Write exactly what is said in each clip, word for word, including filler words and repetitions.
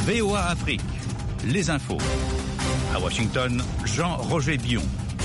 V O A Afrique, les infos. À Washington, Jean-Roger Bion.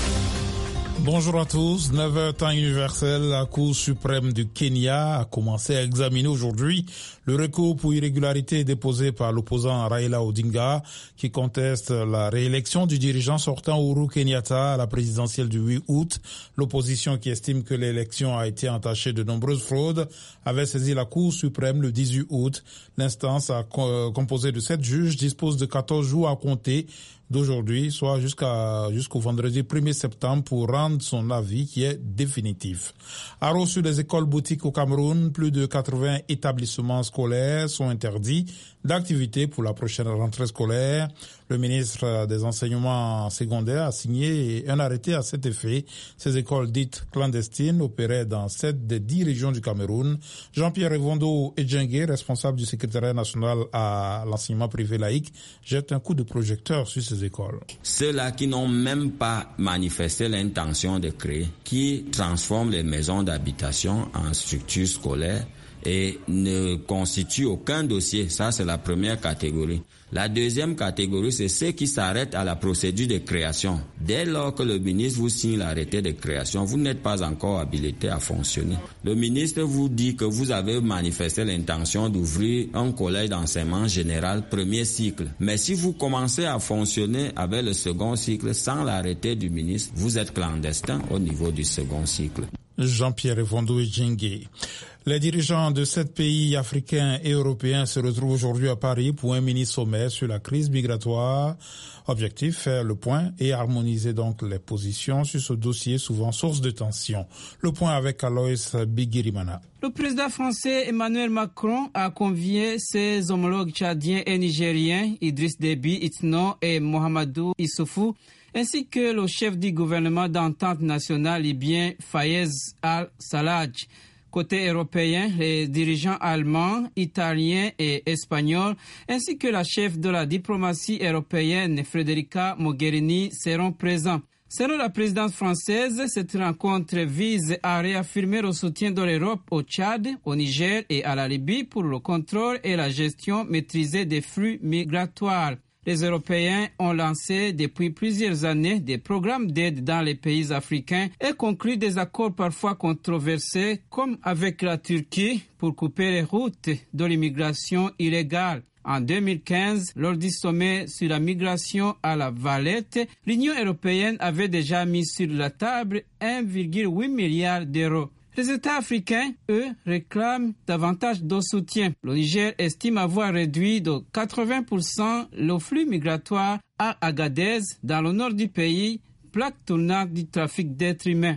Bonjour à tous. neuf heures temps universel, la Cour suprême du Kenya a commencé à examiner aujourd'hui le recours pour irrégularité déposé par l'opposant Raila Odinga qui conteste la réélection du dirigeant sortant Uhuru Kenyatta à la présidentielle du huit août. L'opposition qui estime que l'élection a été entachée de nombreuses fraudes avait saisi la Cour suprême le dix-huit août. L'instance a composée de sept juges dispose de quatorze jours à compter d'aujourd'hui, soit jusqu'à jusqu'au vendredi premier septembre pour rendre son avis qui est définitif. Alors, sur les écoles boutiques au Cameroun, plus de quatre-vingts établissements scolaires sont interdits d'activité pour la prochaine rentrée scolaire. Le ministre des Enseignements secondaires a signé un arrêté à cet effet. Ces écoles dites clandestines opéraient dans sept des dix régions du Cameroun. Jean-Pierre Evondo Edjengue, responsable du secrétariat national à l'enseignement privé laïque, jette un coup de projecteur sur ces écoles. Ceux-là qui n'ont même pas manifesté l'intention de créer, qui transforment les maisons d'habitation en structures scolaires et ne constituent aucun dossier. Ça, c'est la première catégorie. La deuxième catégorie, c'est ceux qui s'arrêtent à la procédure de création. Dès lors que le ministre vous signe l'arrêté de création, vous n'êtes pas encore habilité à fonctionner. Le ministre vous dit que vous avez manifesté l'intention d'ouvrir un collège d'enseignement général premier cycle. Mais si vous commencez à fonctionner avec le second cycle sans l'arrêté du ministre, vous êtes clandestin au niveau du second cycle. Jean-Pierre Evondo Edjengue. Les dirigeants de sept pays africains et européens se retrouvent aujourd'hui à Paris pour un mini-sommet sur la crise migratoire. Objectif, faire le point et harmoniser donc les positions sur ce dossier souvent source de tension. Le point avec Aloïs Bigirimana. Le président français Emmanuel Macron a convié ses homologues tchadiens et nigériens, Idriss Déby Itno et Mohamedou Issoufou, ainsi que le chef du gouvernement d'entente nationale libyen Fayez al-Sarraj. Côté européen, les dirigeants allemands, italiens et espagnols, ainsi que la chef de la diplomatie européenne Federica Mogherini seront présents. Selon la présidence française, cette rencontre vise à réaffirmer le soutien de l'Europe au Tchad, au Niger et à la Libye pour le contrôle et la gestion maîtrisée des flux migratoires. Les Européens ont lancé depuis plusieurs années des programmes d'aide dans les pays africains et conclu des accords parfois controversés, comme avec la Turquie, pour couper les routes de l'immigration illégale. En deux mille quinze, lors du sommet sur la migration à la Valette, l'Union européenne avait déjà mis sur la table un virgule huit milliard d'euros. Les États africains, eux, réclament davantage de soutien. Le Niger estime avoir réduit de quatre-vingts pour cent le flux migratoire à Agadez, dans le nord du pays, plaque tournante du trafic d'êtres humains.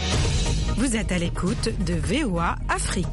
Vous êtes à l'écoute de V O A Afrique.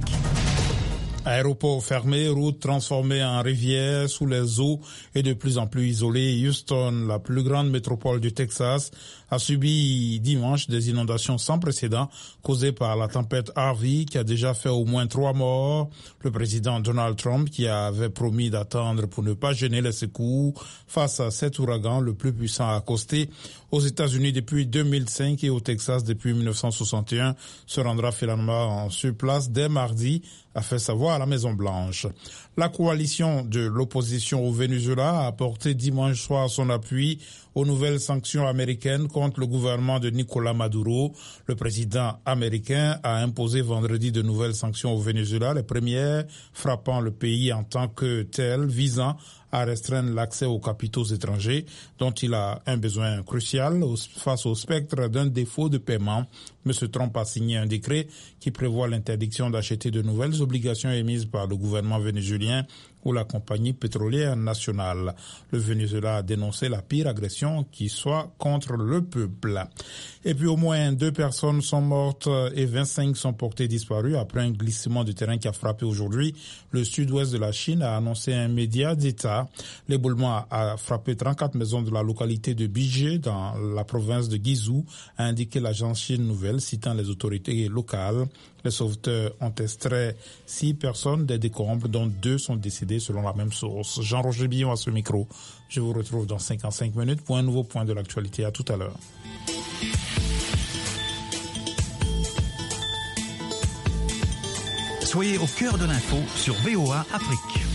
Aéroport fermé, route transformée en rivière sous les eaux et de plus en plus isolée. Houston, la plus grande métropole du Texas, a subi dimanche des inondations sans précédent causées par la tempête Harvey qui a déjà fait au moins trois morts. Le président Donald Trump, qui avait promis d'attendre pour ne pas gêner les secours face à cet ouragan le plus puissant à accoster aux États-Unis depuis deux mille cinq et au Texas depuis mille neuf cent soixante et un, se rendra finalement sur place dès mardi, a fait savoir à la Maison-Blanche. La coalition de l'opposition au Venezuela a apporté dimanche soir son appui aux nouvelles sanctions américaines contre le gouvernement de Nicolás Maduro. Le président américain a imposé vendredi de nouvelles sanctions au Venezuela, les premières frappant le pays en tant que tel, visant à restreindre l'accès aux capitaux étrangers dont il a un besoin crucial face au spectre d'un défaut de paiement. M. Trump a signé un décret qui prévoit l'interdiction d'acheter de nouvelles obligations émises par le gouvernement vénézuélien ou la compagnie pétrolière nationale. Le Venezuela a dénoncé la pire agression qui soit contre le peuple. Et puis au moins deux personnes sont mortes et vingt-cinq sont portées disparues après un glissement de terrain qui a frappé aujourd'hui le sud-ouest de la Chine, a annoncé un média d'État. L'éboulement a frappé trente-quatre maisons de la localité de Bijie dans la province de Guizhou, a indiqué l'agence Chine Nouvelle, citant les autorités locales. Les sauveteurs ont extrait six personnes des décombres, dont deux sont décédées selon la même source. Jean-Roger Billon à ce micro. Je vous retrouve dans cinquante-cinq minutes pour un nouveau point de l'actualité. À tout à l'heure. Soyez au cœur de l'info sur V O A Afrique.